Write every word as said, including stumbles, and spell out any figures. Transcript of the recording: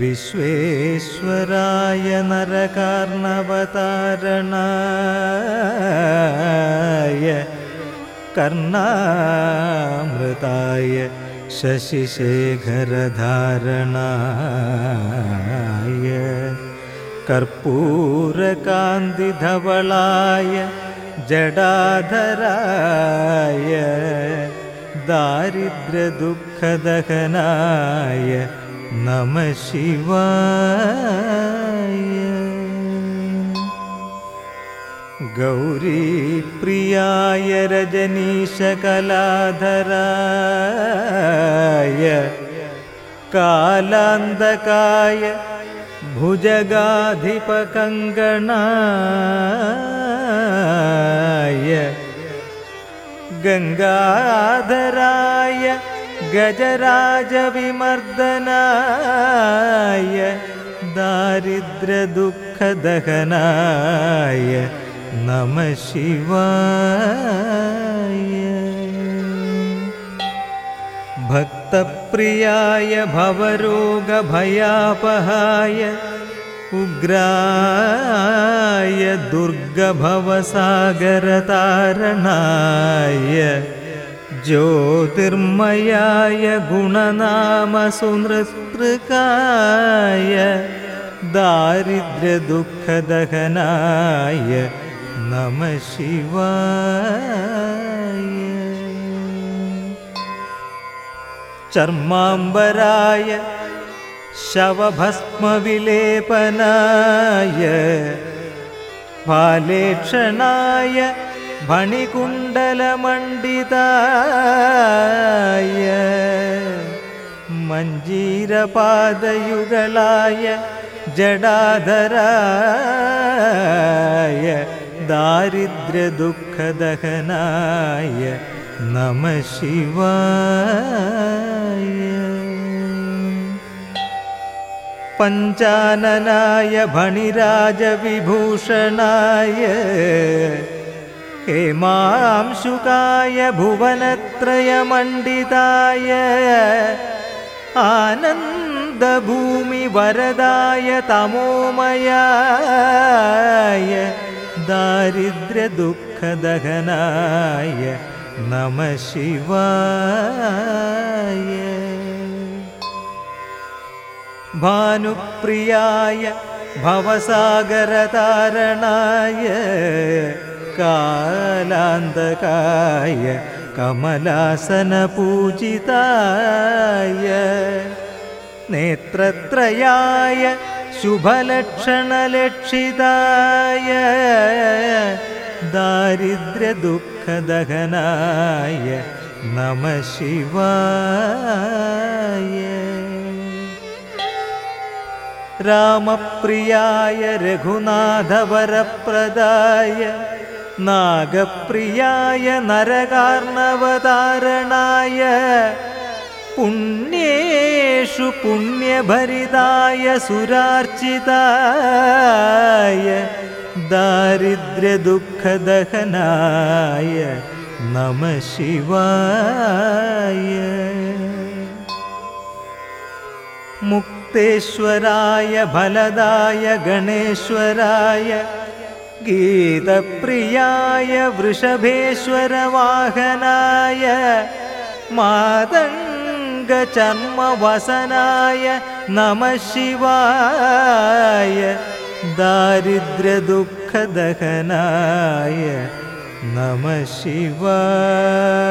വിശ്വേശ്വരായ നരകാർണവതാരണായ കർണാമൃതായ ശശിശേഖരധാരണായ കർപ്പൂരകാന്തിധവളായ ജടാധരായ ദാരിദ്ര്യദുഃഖദഹനായ നമഃ ശിവായ. ഗൗരീപ്രിയായ രജനീശകലാധരായ കാലാന്തകായ ഭുജഗാധിപകങ്കണായ ഗംഗാധരായ ഗജരാജവിമർദനായ ദാരിദ്ര്യദുഃഖദഹനായ നമഃ ശിവായ. ഭക്തപ്രിയായ ഭവരോഗഭയാപഹായ ഉഗ്രായ ദുർഗഭവസാഗരതാരണായ ജ്യോതിർമയായ ഗുണനാമസുനൃതൃകായ ദാരിദ്ര്യദുഃഖദഹനായ നമഃ ശിവായ. ചർമാംബരായ ശവഭസ്മവിലേപനായ ഫാലേക്ഷണായ ഫണികുണ്ടലമണ്ഡിതായ മഞ്ജീരപാദയുഗളായ ജടാധരായ ദാരിദ്ര്യദുഃഖദഹനായ നമഃ ശിവായ. പഞ്ചാനനായ ഫണിരാജവിഭൂഷണായ ഹേമാംശുകായ ഭുവനത്രയമണ്ഡിതായ ആനന്ദഭൂമിവരദായ തമോമയായ ദാരിദ്ര്യദുഃഖദഹനായ നമഃ ശിവായ. ഭാനുപ്രിയായ ഭവസാഗരതാരണായ കാലാന്തകായ കമലാസനപൂജിതായ നേത്രത്രയായ ശുഭലക്ഷണലക്ഷിതായ ദാരിദ്ര്യദുഃഖദഹനായ നമഃ ശിവായ. രാമപ്രിയായ രഘുനാഥവരപ്രദായ നാഗപ്രിയായ നരകാർണവതാരണായ പുണ്യേഷു പുണ്യഭരിതായ സുരാർച്ചിതായ ദാരിദ്ര്യദുഃഖദഹനായ നമഃ ശിവായ. മുക്തേശ്വരായ ഫലദായ ഗണേശ്വരായ ഗീതപ്രിയായ വൃഷഭേശ്വരവാഹനായ മാതംഗചർമ്മവസനായ നമഃ ശിവായ ദാരിദ്ര്യദുഃഖദഹനായ നമഃ ശിവായ.